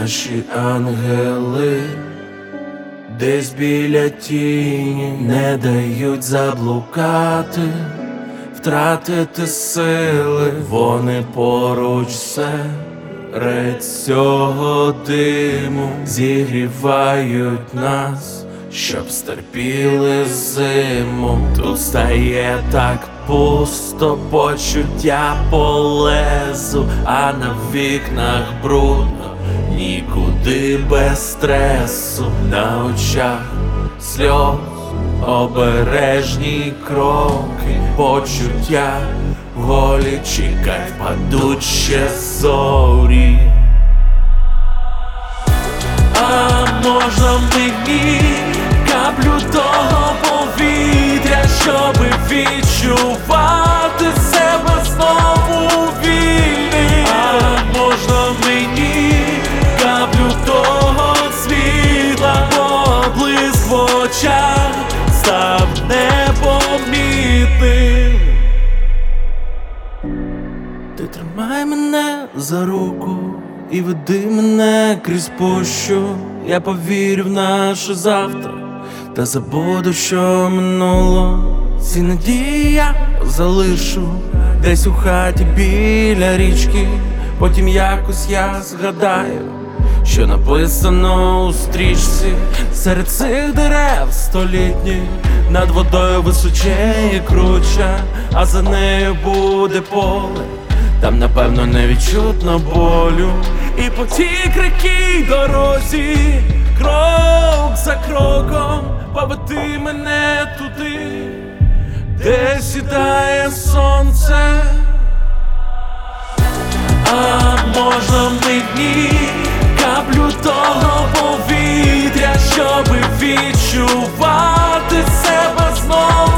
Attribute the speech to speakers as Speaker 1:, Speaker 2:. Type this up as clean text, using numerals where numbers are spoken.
Speaker 1: наші ангели десь біля тіні не дають заблукати, втратити сили. Вони поруч серед цього диму зігрівають нас, щоб стерпіли зиму. Тут стає так пусто, почуття по лезу, а на вікнах брудно, нікуди без стресу. На очах сльоз, обережні кроки, почуття голі, чекай, впадуть ще зорі. А можна мені каплю того повітря, щоби відчувати себе знову вільним? А можна мені каплю того світла, поблиск в очах став непомітним? Ти тримай мене за руку і веди мене крізь пущу. Я повірю в наше завтра та забуду, що минуло. Ці надії я залишу десь у хаті біля річки. Потім якось я згадаю, що написано у стрічці. Серед цих дерев столітніх над водою височеє круча, а за нею буде поле. Там, напевно, не відчутно болю. І по тій крикій дорозі, крок за кроком, поведи мене туди, де сідає сонце. А можна мені каплю того повітря, щоби відчувати себе знову